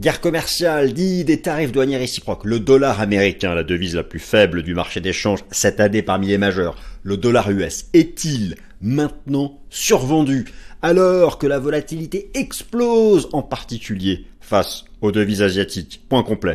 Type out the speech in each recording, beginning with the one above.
Guerre commerciale, dit des tarifs douaniers réciproques. Le dollar américain, la devise la plus faible du marché d'échange cette année parmi les majeurs. Le dollar US est-il maintenant survendu alors que la volatilité explose en particulier face aux devises asiatiques? Point complet.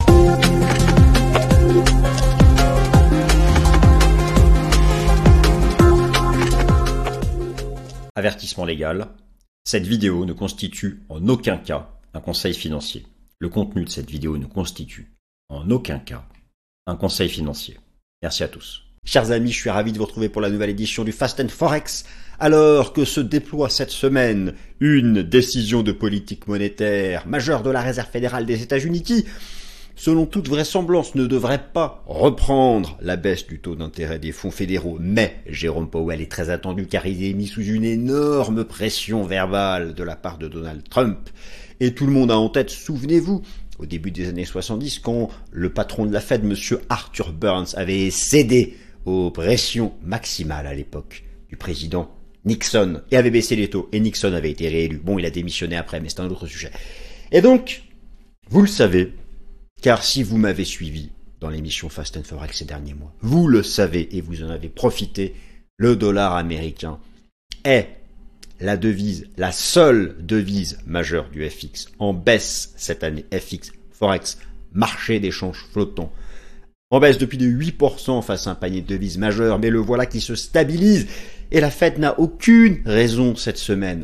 Avertissement légal. Cette vidéo ne constitue en aucun cas un conseil financier. Le contenu de cette vidéo ne constitue en aucun cas un conseil financier. Merci à tous. Chers amis, je suis ravi de vous retrouver pour la nouvelle édition du Fast and Forex. Alors que se déploie cette semaine une décision de politique monétaire majeure de la Réserve fédérale des États-Unis qui, selon toute vraisemblance, ne devrait pas reprendre la baisse du taux d'intérêt des fonds fédéraux. Mais Jérôme Powell est très attendu car il est mis sous une énorme pression verbale de la part de Donald Trump. Et tout le monde a en tête, souvenez-vous, au début des années 70, quand le patron de la Fed, monsieur Arthur Burns, avait cédé aux pressions maximales à l'époque du président Nixon et avait baissé les taux. Et Nixon avait été réélu. Bon, il a démissionné après, mais c'est un autre sujet. Et donc, vous le savez, car si vous m'avez suivi dans l'émission Fast and Forex ces derniers mois, vous le savez et vous en avez profité, le dollar américain est la devise, la seule devise majeure du FX en baisse cette année. FX, Forex, marché d'échange flottant. En baisse depuis de 8% face à un panier de devises majeures, mais le voilà qui se stabilise. Et la Fed n'a aucune raison cette semaine,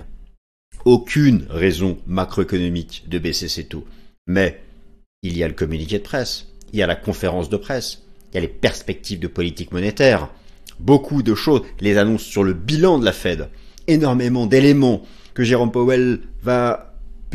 aucune raison macroéconomique de baisser ses taux. Mais il y a le communiqué de presse, il y a la conférence de presse, il y a les perspectives de politique monétaire, beaucoup de choses, les annonces sur le bilan de la Fed, énormément d'éléments que Jérôme Powell va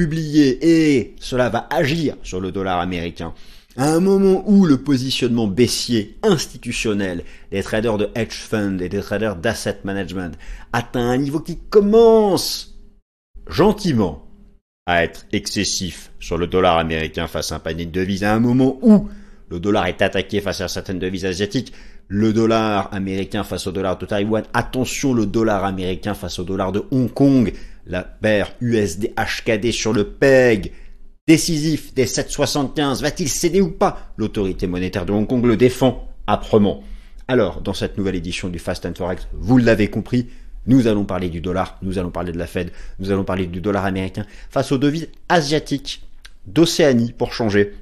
publier et cela va agir sur le dollar américain. À un moment où le positionnement baissier institutionnel des traders de hedge fund et des traders d'asset management atteint un niveau qui commence gentiment à être excessif sur le dollar américain face à un panier de devises, à un moment où le dollar est attaqué face à certaines devises asiatiques, le dollar américain face au dollar de Taïwan, attention le dollar américain face au dollar de Hong Kong, la paire USD-HKD sur le PEG, décisif des 7,75, va-t-il céder ou pas? L'autorité monétaire de Hong Kong le défend âprement. Alors, dans cette nouvelle édition du Fast and Forex, vous l'avez compris, nous allons parler du dollar, nous allons parler de la Fed, nous allons parler du dollar américain face aux devises asiatiques d'Océanie pour changer.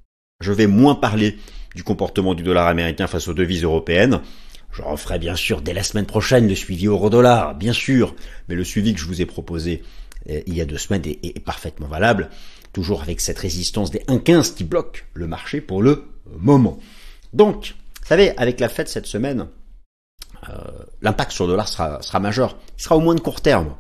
Je vais moins parler du comportement du dollar américain face aux devises européennes. Je referai bien sûr dès la semaine prochaine le suivi euro-dollar, bien sûr, mais le suivi que je vous ai proposé il y a 2 semaines est parfaitement valable, toujours avec cette résistance des 1,15 qui bloque le marché pour le moment. Donc, vous savez, avec la Fed cette semaine, l'impact sur le dollar sera majeur. Il sera au moins de court terme.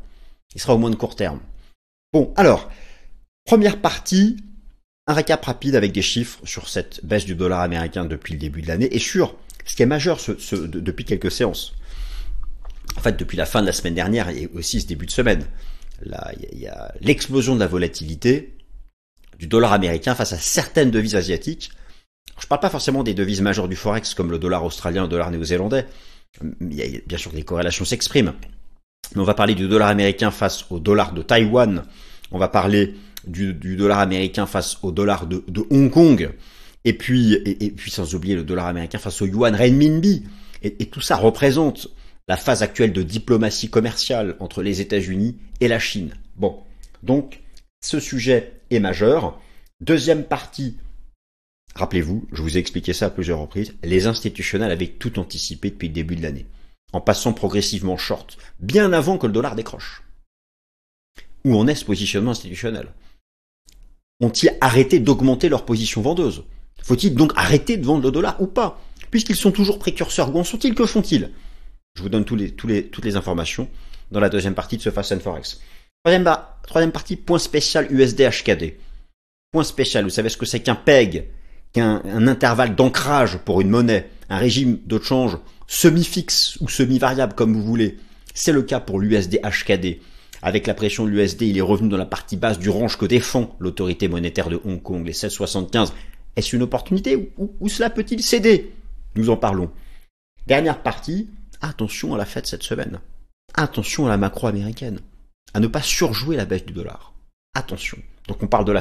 Bon, alors, première partie, un récap rapide avec des chiffres sur cette baisse du dollar américain depuis le début de l'année et sur ce qui est majeur depuis quelques séances. En fait, depuis la fin de la semaine dernière et aussi ce début de semaine, là, il y a l'explosion de la volatilité du dollar américain face à certaines devises asiatiques. Je ne parle pas forcément des devises majeures du Forex comme le dollar australien, le dollar néo-zélandais. Il y a bien sûr des corrélations s'expriment. Mais on va parler du dollar américain face au dollar de Taïwan. On va parler du dollar américain face au dollar de Hong Kong. Et puis sans oublier le dollar américain face au yuan renminbi. Et tout ça représente la phase actuelle de diplomatie commerciale entre les États-Unis et la Chine. Bon, donc ce sujet est majeur. Deuxième partie, rappelez-vous, je vous ai expliqué ça à plusieurs reprises, les institutionnels avaient tout anticipé depuis le début de l'année, en passant progressivement short, bien avant que le dollar décroche. Où en est ce positionnement institutionnel? Ont-ils arrêté d'augmenter leur position vendeuse? Faut-il donc arrêter de vendre le dollar ou pas? Puisqu'ils sont toujours précurseurs, où en sont-ils? Que font-ils? Je vous donne toutes les informations dans la deuxième partie de ce Fast and Forex. Troisième partie, point spécial USD-HKD. Point spécial, vous savez ce que c'est qu'un PEG, qu'un intervalle d'ancrage pour une monnaie, un régime de change semi-fixe ou semi-variable comme vous voulez. C'est le cas pour l'USD-HKD. Avec la pression de l'USD, il est revenu dans la partie basse du range que défend l'autorité monétaire de Hong Kong, les 16,75. Est-ce une opportunité ou cela peut-il céder? Nous en parlons. Dernière partie, attention à la Fed cette semaine. Attention à la macro américaine. À ne pas surjouer la baisse du dollar. Attention. Donc on parle de la Fed.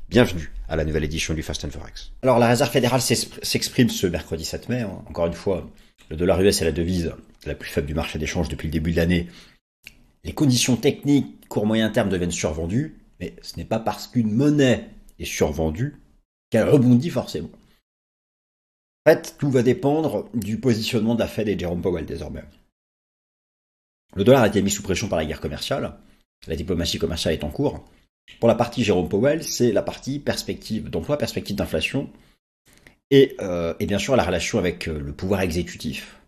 Bienvenue à la nouvelle édition du Fast and Forex. Alors la Réserve fédérale s'exprime ce mercredi 7 mai. Encore une fois, le dollar US est la devise la plus faible du marché d'échange depuis le début de l'année. Les conditions techniques court-moyen terme deviennent survendues, mais ce n'est pas parce qu'une monnaie est survendue qu'elle rebondit forcément. En fait, tout va dépendre du positionnement de la Fed et de Jerome Powell désormais. Le dollar a été mis sous pression par la guerre commerciale. La diplomatie commerciale est en cours. Pour la partie Jerome Powell, c'est la partie perspective d'emploi, perspective d'inflation, et bien sûr la relation avec le pouvoir exécutif.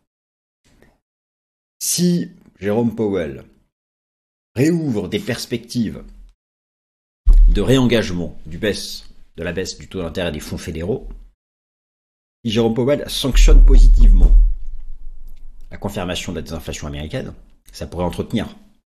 Si Jerome Powell réouvre des perspectives de réengagement de la baisse du taux d'intérêt des fonds fédéraux, si Jerome Powell sanctionne positivement la confirmation de la désinflation américaine, ça pourrait entretenir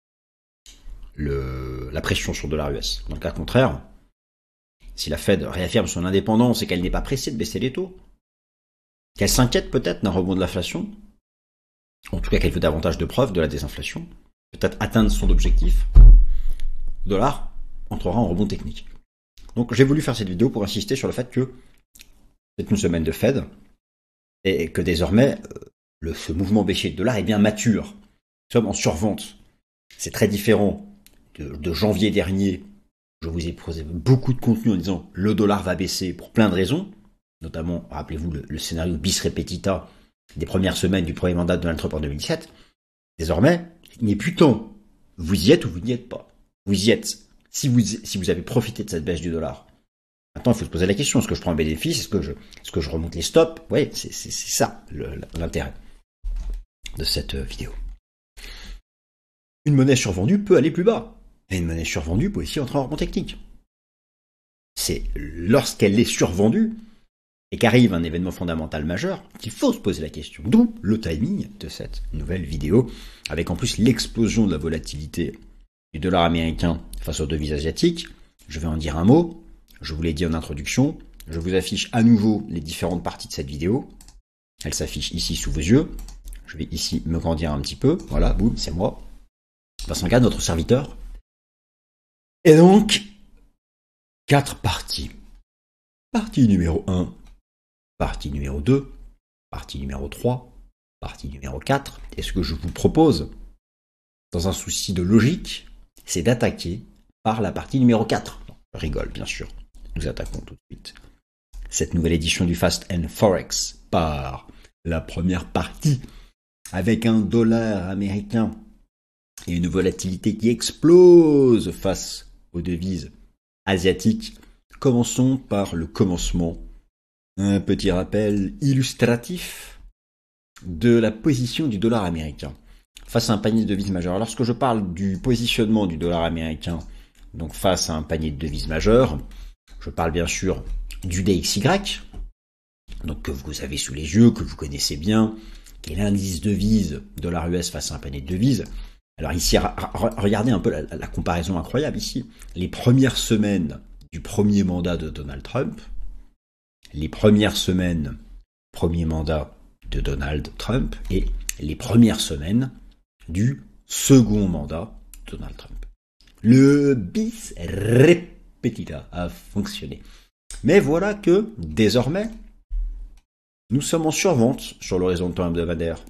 la pression sur le dollar US. Dans le cas contraire, si la Fed réaffirme son indépendance et qu'elle n'est pas pressée de baisser les taux, qu'elle s'inquiète peut-être d'un rebond de l'inflation, en tout cas qu'elle veut davantage de preuves de la désinflation, peut-être atteindre son objectif, le dollar entrera en rebond technique. Donc j'ai voulu faire cette vidéo pour insister sur le fait que c'est une semaine de Fed et que désormais ce mouvement baissier de dollar est bien mature. Nous sommes en survente. C'est très différent de janvier dernier. Je vous ai posé beaucoup de contenu en disant le dollar va baisser pour plein de raisons, notamment, rappelez-vous, le scénario bis repetita des premières semaines du premier mandat de Donald Trump en 2017. Désormais, il n'est plus temps. Vous y êtes ou vous n'y êtes pas. Vous y êtes. Si vous avez profité de cette baisse du dollar, maintenant il faut se poser la question, est-ce que je prends un bénéfice, est-ce que je remonte les stops? Oui, c'est ça l'intérêt de cette vidéo. Une monnaie survendue peut aller plus bas. Et une monnaie survendue peut aussi entrer en rebond technique. C'est lorsqu'elle est survendue et qu'arrive un événement fondamental majeur qu'il faut se poser la question. D'où le timing de cette nouvelle vidéo, avec en plus l'explosion de la volatilité du dollar américain face aux devises asiatiques. Je vais en dire un mot. Je vous l'ai dit en introduction. Je vous affiche à nouveau les différentes parties de cette vidéo. Elle s'affiche ici sous vos yeux. Je vais ici me grandir un petit peu. Voilà, boum, c'est moi. Vincent Gad, notre serviteur. Et donc, 4 parties. Partie numéro 1, partie numéro 2, partie numéro 3, partie numéro 4. Et ce que je vous propose, dans un souci de logique, c'est d'attaquer par la partie numéro 4. Non, je rigole, bien sûr. Nous attaquons tout de suite cette nouvelle édition du Fast and Forex par la première partie, avec un dollar américain et une volatilité qui explose face aux devises asiatiques. Commençons par le commencement. Un petit rappel illustratif de la position du dollar américain face à un panier de devises majeures. Lorsque je parle du positionnement du dollar américain, donc face à un panier de devises majeures, je parle bien sûr du DXY, donc que vous avez sous les yeux, que vous connaissez bien, qui est l'indice devise dollar US face à un panier de devises. Alors ici, regardez un peu la comparaison incroyable ici. Les premières semaines du premier mandat de Donald Trump, les premières semaines premier mandat de Donald Trump et les premières semaines du second mandat de Donald Trump. Le bis repetita a fonctionné. Mais voilà que, désormais, nous sommes en survente sur l'horizon de temps hebdomadaire.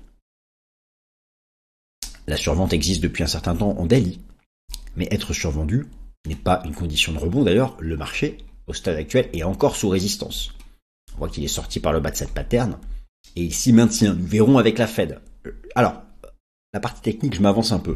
La survente existe depuis un certain temps en daily, mais être survendu n'est pas une condition de rebond. D'ailleurs, le marché, au stade actuel, est encore sous résistance. On voit qu'il est sorti par le bas de cette pattern, et il s'y maintient. Nous verrons avec la Fed. Alors, la partie technique, je m'avance un peu.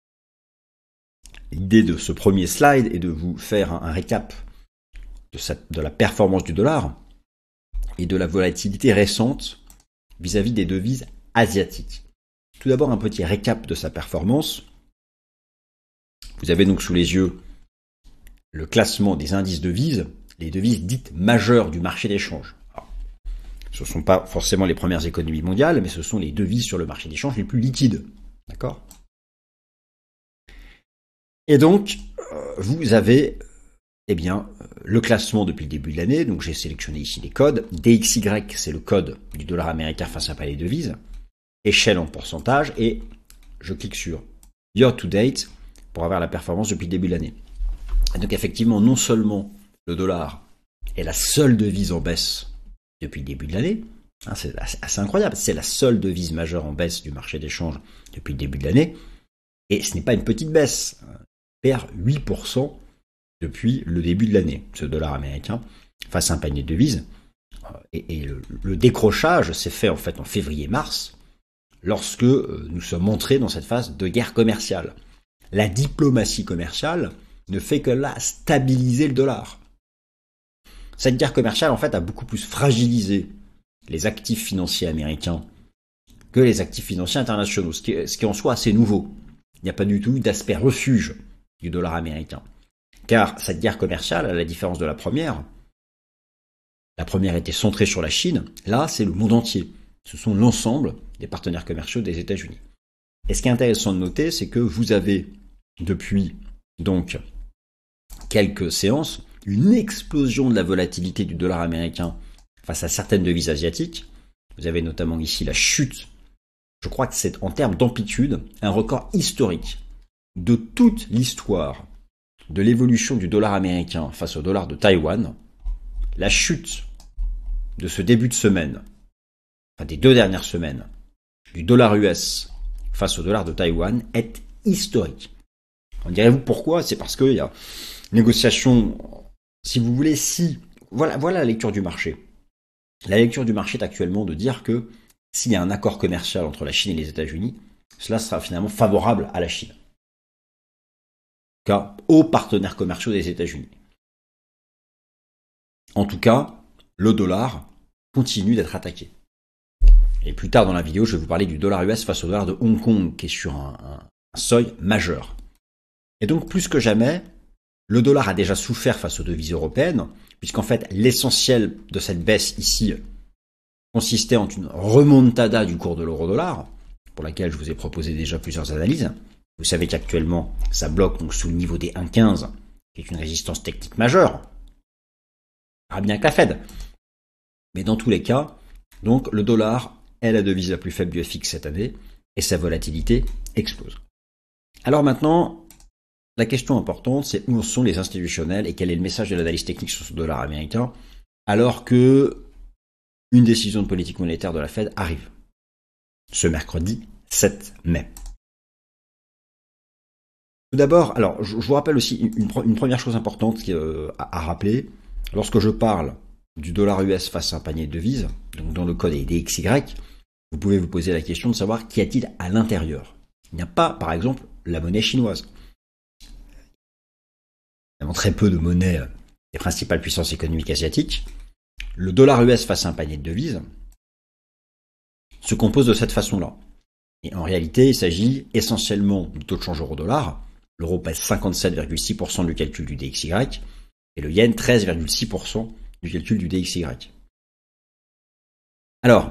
L'idée de ce premier slide est de vous faire un récap de la performance du dollar et de la volatilité récente vis-à-vis des devises asiatiques. Tout d'abord, un petit récap de sa performance. Vous avez donc sous les yeux le classement des indices devises, les devises dites majeures du marché d'échange. Ce ne sont pas forcément les premières économies mondiales, mais ce sont les devises sur le marché d'échange les plus liquides. D'accord ? Et donc, vous avez le classement depuis le début de l'année. Donc, j'ai sélectionné ici les codes. DXY, c'est le code du dollar américain face à un panier de devises. Échelle en pourcentage. Et je clique sur Year to Date pour avoir la performance depuis le début de l'année. Et donc, effectivement, non seulement le dollar est la seule devise en baisse depuis le début de l'année. C'est assez incroyable. C'est la seule devise majeure en baisse du marché d'échange depuis le début de l'année. Et ce n'est pas une petite baisse. Il perd 8% depuis le début de l'année, ce dollar américain, face à un panier de devises. Et le décrochage s'est fait en fait en février-mars, lorsque nous sommes entrés dans cette phase de guerre commerciale. La diplomatie commerciale ne fait que là stabiliser le dollar. Cette guerre commerciale, en fait, a beaucoup plus fragilisé les actifs financiers américains que les actifs financiers internationaux, ce qui est en soi assez nouveau. Il n'y a pas du tout d'aspect refuge du dollar américain. Car cette guerre commerciale, à la différence de la première était centrée sur la Chine, là c'est le monde entier. Ce sont l'ensemble des partenaires commerciaux des États-Unis. Et ce qui est intéressant de noter, c'est que vous avez, depuis donc quelques séances, une explosion de la volatilité du dollar américain face à certaines devises asiatiques. Vous avez notamment ici la chute, je crois que c'est en termes d'amplitude, un record historique de toute l'histoire de l'évolution du dollar américain face au dollar de Taïwan. La chute de ce début de semaine, enfin des 2 dernières semaines, du dollar US face au dollar de Taïwan est historique. En direz-vous pourquoi? C'est parce qu'il y a négociation, si vous voulez, voilà la lecture du marché. La lecture du marché est actuellement de dire que s'il y a un accord commercial entre la Chine et les États-Unis, cela sera finalement favorable à la Chine. En tout cas, aux partenaires commerciaux des États-Unis. En tout cas, le dollar continue d'être attaqué. Et plus tard dans la vidéo, je vais vous parler du dollar US face au dollar de Hong Kong, qui est sur un seuil majeur. Et donc, plus que jamais, le dollar a déjà souffert face aux devises européennes, puisqu'en fait, l'essentiel de cette baisse ici consistait en une remontada du cours de l'euro-dollar, pour laquelle je vous ai proposé déjà plusieurs analyses. Vous savez qu'actuellement, ça bloque donc sous le niveau des 1,15, qui est une résistance technique majeure. Pas bien que la Fed. Mais dans tous les cas, donc le dollar est la devise la plus faible du FX cette année, et sa volatilité explose. Alors maintenant, la question importante, c'est où sont les institutionnels et quel est le message de l'analyse technique sur ce dollar américain, alors que une décision de politique monétaire de la Fed arrive ce mercredi 7 mai. Tout d'abord, alors je vous rappelle aussi une première chose importante à rappeler. Lorsque je parle du dollar US face à un panier de devises, donc dans le code DXY, vous pouvez vous poser la question de savoir qu'y a-t-il à l'intérieur. Il n'y a pas, par exemple, la monnaie chinoise. Il y a très peu de monnaies des principales puissances économiques asiatiques. Le dollar US face à un panier de devises se compose de cette façon-là. Et en réalité, il s'agit essentiellement du taux de change euro-dollar. L'euro pèse 57,6% du calcul du DXY et le yen 13,6% du calcul du DXY. Alors,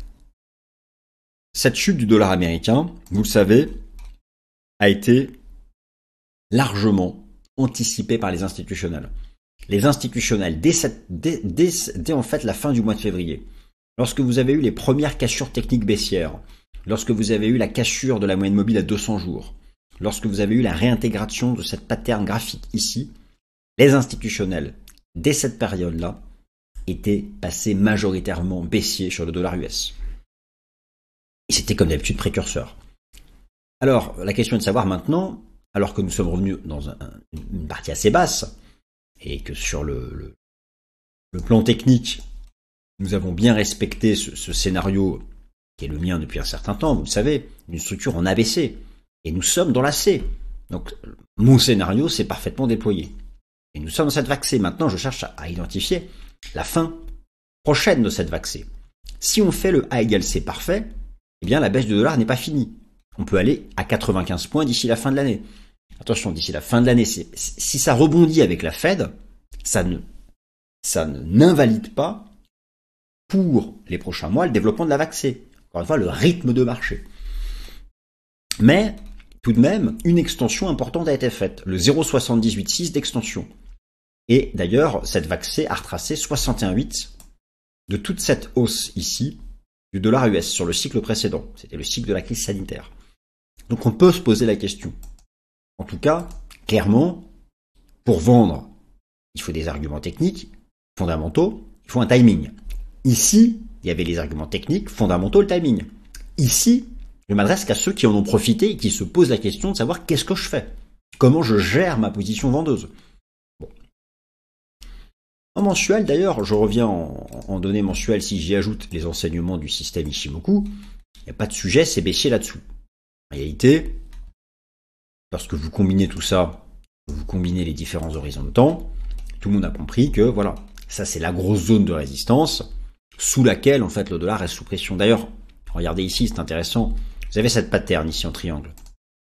cette chute du dollar américain, vous le savez, a été largement anticipée par les institutionnels. Les institutionnels, dès en fait la fin du mois de février, lorsque vous avez eu les premières cassures techniques baissières, lorsque vous avez eu la cassure de la moyenne mobile à 200 jours, lorsque vous avez eu la réintégration de cette pattern graphique ici, les institutionnels, dès cette période-là, étaient passés majoritairement baissiers sur le dollar US. Et c'était comme d'habitude précurseur. Alors, la question est de savoir maintenant, alors que nous sommes revenus dans une partie assez basse, et que sur le plan technique, nous avons bien respecté ce scénario qui est le mien depuis un certain temps, vous le savez, une structure en ABC. Et nous sommes dans la C. Donc, mon scénario s'est parfaitement déployé. Et nous sommes dans cette vague C. Maintenant, je cherche à identifier la fin prochaine de cette vague C. Si on fait le A égale C parfait, eh bien, la baisse du dollar n'est pas finie. On peut aller à 95 points d'ici la fin de l'année. Attention, d'ici la fin de l'année, si ça rebondit avec la Fed, ça n'invalide pas pour les prochains mois le développement de la vague C. Encore une fois, le rythme de marché. Mais, tout de même, une extension importante a été faite, le 0,786 d'extension. Et d'ailleurs, cette vague C a retracé 61,8 de toute cette hausse ici du dollar US sur le cycle précédent. C'était le cycle de la crise sanitaire. Donc on peut se poser la question. En tout cas, clairement, pour vendre il faut des arguments techniques, fondamentaux, il faut un timing. Ici, il y avait les arguments techniques, fondamentaux, le timing. Ici, je m'adresse qu'à ceux qui en ont profité et qui se posent la question de savoir qu'est-ce que je fais. Comment je gère ma position vendeuse. Bon. En mensuel, d'ailleurs, je reviens en données mensuelles, si j'y ajoute les enseignements du système Ishimoku, il n'y a pas de sujet, c'est baissier là-dessous. En réalité, lorsque vous combinez tout ça, vous combinez les différents horizons de temps, tout le monde a compris que, voilà, ça c'est la grosse zone de résistance sous laquelle, en fait, le dollar reste sous pression. D'ailleurs, regardez ici, c'est intéressant, vous avez cette pattern ici en triangle.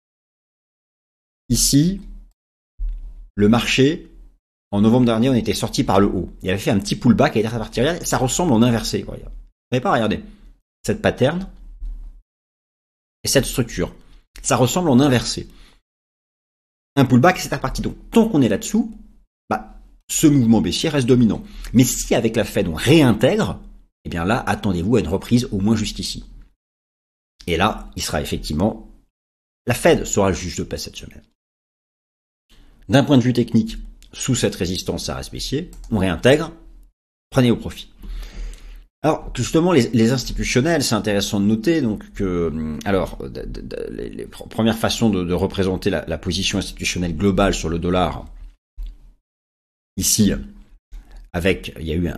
Ici, le marché, en novembre dernier, on était sorti par le haut. Il avait fait un petit pullback et était reparti. Regardez, ça ressemble en inversé. Vous voyez pas, regardez. Cette pattern et cette structure. Ça ressemble en inversé. Un pullback et c'est reparti. Donc, tant qu'on est là-dessous, ce mouvement baissier reste dominant. Mais si avec la Fed on réintègre, eh bien là, attendez-vous à une reprise au moins jusqu'ici. Et là, il sera effectivement... La Fed sera le juge de paix cette semaine. D'un point de vue technique, sous cette résistance, ça reste baissier. On réintègre, prenez au profit. Alors, justement, les institutionnels, c'est intéressant de noter donc que, alors, les premières façons de représenter la position institutionnelle globale sur le dollar, ici, avec, il y a eu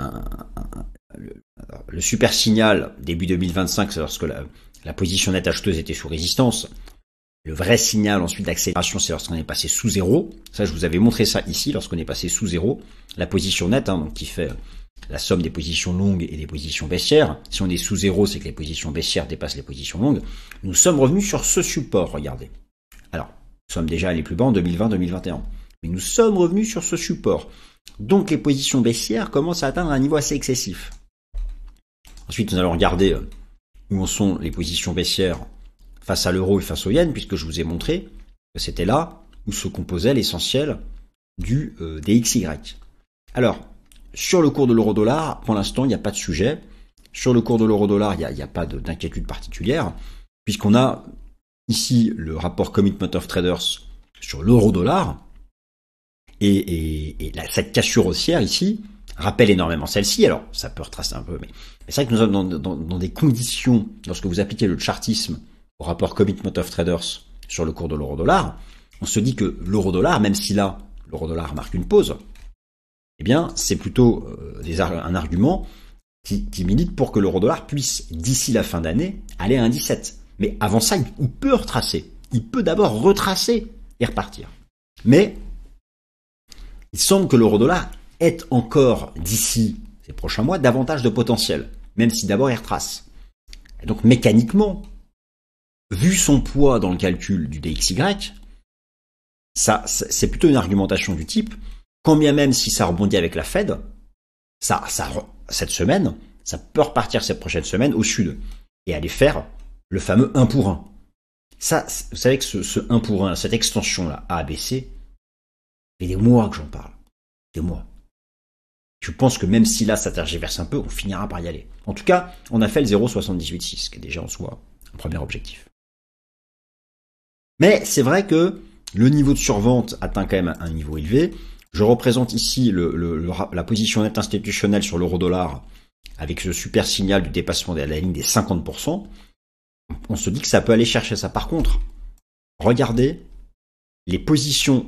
le super signal début 2025, c'est lorsque la position nette acheteuse était sous résistance. Le vrai signal ensuite d'accélération, c'est lorsqu'on est passé sous zéro. Ça, je vous avais montré ça ici, lorsqu'on est passé sous zéro. La position nette, donc qui fait la somme des positions longues et des positions baissières. Si on est sous zéro, c'est que les positions baissières dépassent les positions longues. Nous sommes revenus sur ce support, regardez. Alors, nous sommes déjà allés plus bas en 2020-2021. Mais nous sommes revenus sur ce support. Donc, les positions baissières commencent à atteindre un niveau assez excessif. Ensuite, nous allons regarder où en sont les positions baissières face à l'euro et face au yen, puisque je vous ai montré que c'était là où se composait l'essentiel du DXY. Alors, sur le cours de l'euro-dollar, pour l'instant, il n'y a pas de sujet. Sur le cours de l'euro-dollar, il n'y a pas d'inquiétude particulière, puisqu'on a ici le rapport Commitment of Traders sur l'euro-dollar, et cette cassure haussière ici rappelle énormément celle-ci. Alors, ça peut retracer un peu, mais c'est vrai que nous sommes dans des conditions, lorsque vous appliquez le chartisme au rapport Commitment of Traders sur le cours de l'euro-dollar, on se dit que l'euro-dollar, même si là, l'euro-dollar marque une pause, eh bien, c'est plutôt un argument qui milite pour que l'euro-dollar puisse, d'ici la fin d'année, aller à 1,17. Mais avant ça, il peut retracer. Il peut d'abord retracer et repartir. Mais il semble que l'euro-dollar ait encore, d'ici ces prochains mois, davantage de potentiel, même si d'abord il retrace. Et donc, mécaniquement, vu son poids dans le calcul du DXY, ça, c'est plutôt une argumentation du type, quand bien même si ça rebondit avec la Fed, cette semaine, ça peut repartir cette prochaine semaine au sud et aller faire le fameux 1 pour 1. Ça, vous savez que ce 1 pour 1, cette extension-là, ABC, il y a des mois que j'en parle. Des mois. Je pense que même si là, ça tergiverse un peu, on finira par y aller. En tout cas, on a fait le 0,786, qui est déjà en soi un premier objectif. Mais c'est vrai que le niveau de survente atteint quand même un niveau élevé. Je représente ici la position nette institutionnelle sur l'euro-dollar avec ce super signal du dépassement de la ligne des 50%. On se dit que ça peut aller chercher ça. Par contre, regardez les positions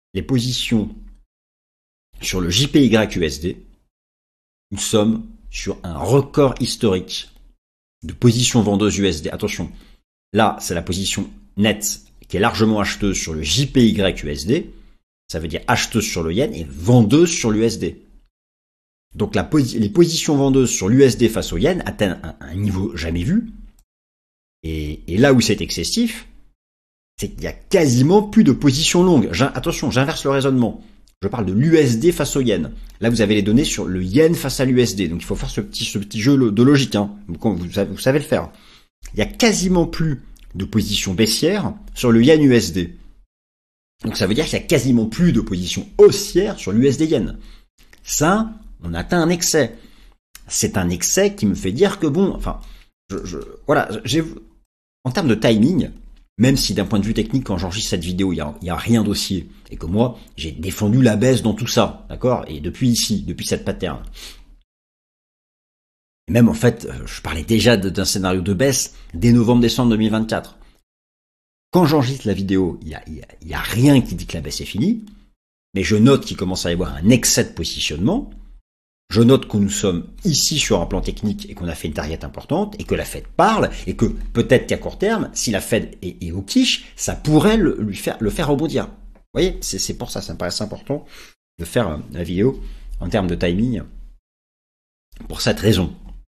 sur le JPY-USD. Nous sommes sur un record historique de position vendeuse USD. Attention, là, c'est la position nette qui est largement acheteuse sur le JPY-USD. Ça veut dire acheteuse sur le yen et vendeuse sur l'USD. Donc les positions vendeuses sur l'USD face au yen atteignent un niveau jamais vu. Et là où c'est excessif, c'est qu'il y a quasiment plus de positions longues. Attention, j'inverse le raisonnement. Je parle de l'USD face au yen. Là, vous avez les données sur le yen face à l'USD. Donc il faut faire ce petit jeu de logique. Hein. Vous savez le faire. Il y a quasiment plus de positions baissières sur le yen USD. Donc ça veut dire qu'il y a quasiment plus de positions haussières sur l'USD yen. Ça, on atteint un excès. C'est un excès qui me fait dire que bon, enfin, voilà, en termes de timing, Même si d'un point de vue technique, quand j'enregistre cette vidéo, il y a rien d'haussier. Et que moi, j'ai défendu la baisse dans tout ça. D'accord? Et depuis ici, depuis cette pattern. Et même en fait, je parlais déjà d'un scénario de baisse dès novembre-décembre 2024. Quand j'enregistre la vidéo, il y a rien qui dit que la baisse est finie. Mais je note qu'il commence à y avoir un excès de positionnement. Je note que nous sommes ici sur un plan technique et qu'on a fait une target importante et que la Fed parle et que peut-être qu'à court terme, si la Fed est au quiche, ça pourrait le faire rebondir. Vous voyez, c'est pour ça me paraissait important de faire la vidéo en termes de timing pour cette raison.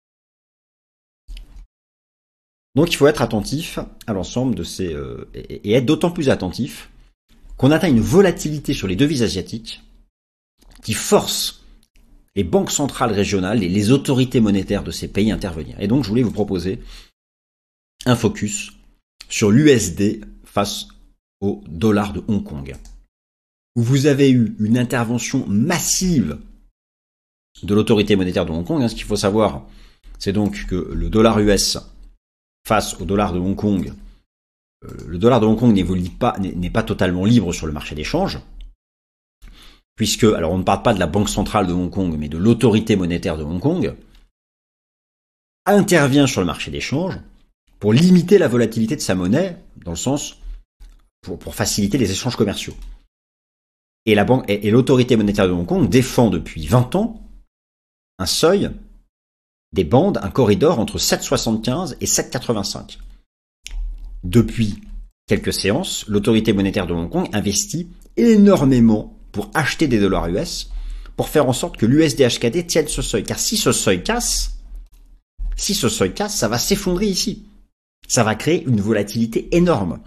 Donc il faut être attentif à l'ensemble de ces... et être d'autant plus attentif qu'on atteint une volatilité sur les devises asiatiques qui force les banques centrales régionales et les autorités monétaires de ces pays à intervenir. Et donc je voulais vous proposer un focus sur l'USD face au dollar de Hong Kong, où vous avez eu une intervention massive de l'autorité monétaire de Hong Kong. Ce qu'il faut savoir, c'est donc que le dollar US face au dollar de Hong Kong, le dollar de Hong Kong n'est pas totalement libre sur le marché d'échange, puisque, alors on ne parle pas de la banque centrale de Hong Kong, mais de l'autorité monétaire de Hong Kong, intervient sur le marché d'échange pour limiter la volatilité de sa monnaie, dans le sens pour faciliter les échanges commerciaux. Et l'autorité monétaire de Hong Kong défend depuis 20 ans un seuil, des bandes, un corridor entre 7,75 et 7,85. Depuis quelques séances, l'autorité monétaire de Hong Kong investit énormément pour acheter des dollars US, pour faire en sorte que l'USD-HKD tienne ce seuil. Car si ce seuil casse, ça va s'effondrer ici. Ça va créer une volatilité énorme.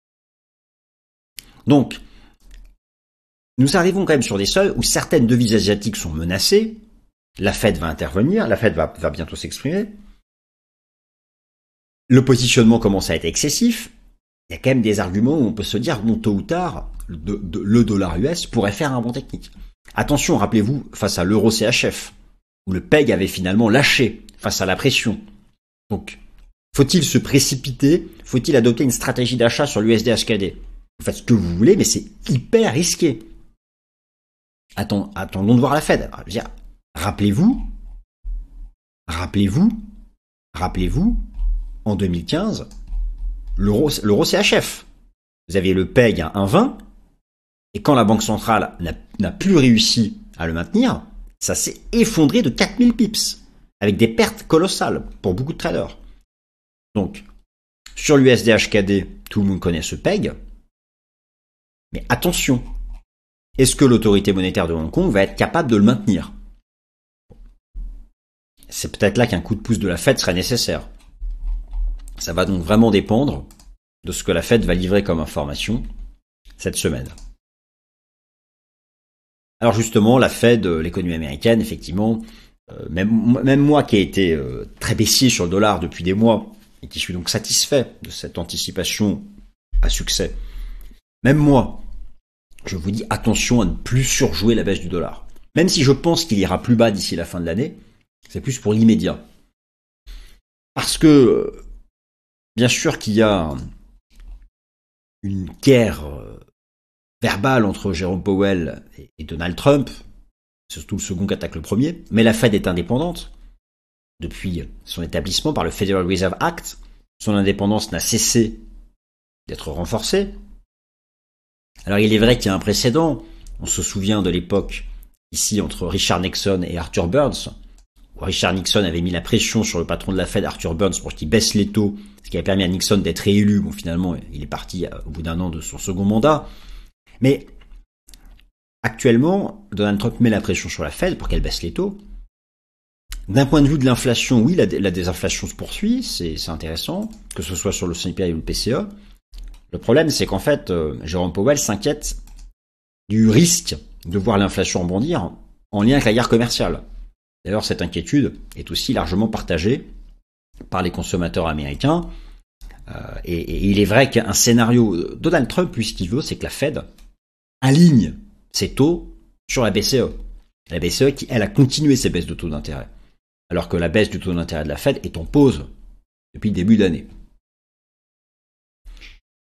Donc, nous arrivons quand même sur des seuils où certaines devises asiatiques sont menacées. La Fed va intervenir, la Fed va bientôt s'exprimer. Le positionnement commence à être excessif. Il y a quand même des arguments où on peut se dire, bon, tôt ou tard, le dollar US pourrait faire un bond technique. Attention, rappelez-vous, face à l'euro CHF, où le PEG avait finalement lâché face à la pression. Donc, faut-il se précipiter? Faut-il adopter une stratégie d'achat sur l'USD-HKD? Vous faites ce que vous voulez, mais c'est hyper risqué. Attendons de voir la Fed. Alors, je veux dire, rappelez-vous, en 2015, l'euro CHF. Vous aviez le PEG à 1,20, et quand la Banque centrale n'a plus réussi à le maintenir, ça s'est effondré de 4000 pips, avec des pertes colossales pour beaucoup de traders. Donc, sur l'USD-HKD, tout le monde connaît ce PEG, mais attention, est-ce que l'autorité monétaire de Hong Kong va être capable de le maintenir? C'est peut-être là qu'un coup de pouce de la Fed serait nécessaire. Ça va donc vraiment dépendre de ce que la Fed va livrer comme information cette semaine. Alors justement, la Fed, l'économie américaine, effectivement, même moi qui ai été très baissier sur le dollar depuis des mois et qui suis donc satisfait de cette anticipation à succès, même moi, je vous dis attention à ne plus surjouer la baisse du dollar. Même si je pense qu'il ira plus bas d'ici la fin de l'année, c'est plus pour l'immédiat. Parce que, bien sûr qu'il y a une guerre verbale entre Jérôme Powell et Donald Trump, c'est surtout le second qui attaque le premier, mais la Fed est indépendante depuis son établissement par le Federal Reserve Act. Son indépendance n'a cessé d'être renforcée. Alors il est vrai qu'il y a un précédent, on se souvient de l'époque ici entre Richard Nixon et Arthur Burns, où Richard Nixon avait mis la pression sur le patron de la Fed, Arthur Burns, pour qu'il baisse les taux, ce qui a permis à Nixon d'être réélu. Bon, finalement, il est parti au bout d'1 an de son second mandat. Mais actuellement, Donald Trump met la pression sur la Fed pour qu'elle baisse les taux. D'un point de vue de l'inflation, oui, la désinflation se poursuit, c'est intéressant, que ce soit sur le CPI ou le PCE. Le problème, c'est qu'en fait, Jérôme Powell s'inquiète du risque de voir l'inflation rebondir en lien avec la guerre commerciale. D'ailleurs, cette inquiétude est aussi largement partagée par les consommateurs américains. Et il est vrai qu'un scénario, Donald Trump, lui, ce qu'il veut, c'est que la Fed aligne ses taux sur la BCE. La BCE qui, elle, a continué ses baisses de taux d'intérêt. Alors que la baisse du taux d'intérêt de la Fed est en pause depuis le début d'année.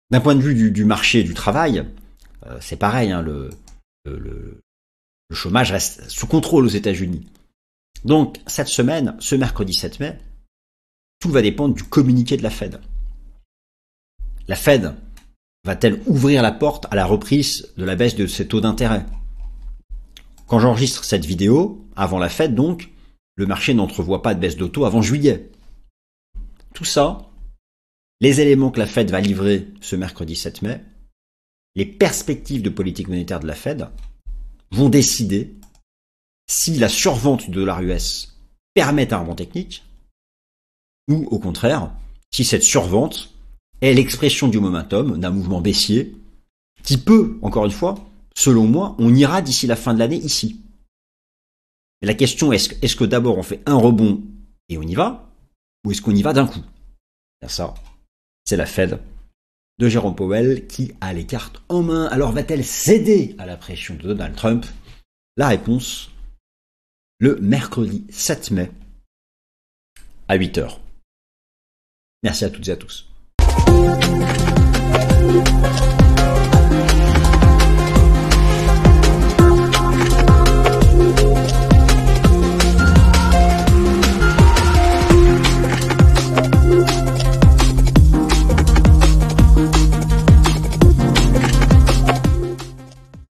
D'un point de vue du marché du travail, c'est pareil, hein, le chômage reste sous contrôle aux États-Unis. Donc, cette semaine, ce mercredi 7 mai, tout va dépendre du communiqué de la Fed. La Fed va-t-elle ouvrir la porte à la reprise de la baisse de ses taux d'intérêt? Quand j'enregistre cette vidéo, avant la Fed donc, le marché n'entrevoit pas de baisse de taux avant juillet. Tout ça, les éléments que la Fed va livrer ce mercredi 7 mai, les perspectives de politique monétaire de la Fed vont décider si la survente du dollar US permet un rebond technique ou au contraire, si cette survente est l'expression du momentum d'un mouvement baissier qui peut, encore une fois, selon moi, on ira d'ici la fin de l'année ici. Et la question est-ce que d'abord on fait un rebond et on y va, ou est-ce qu'on y va d'un coup? Bien ça, c'est la Fed de Jérôme Powell qui a les cartes en main. Alors va-t-elle céder à la pression de Donald Trump? La réponse, le mercredi 7 mai à 8h. Merci à toutes et à tous.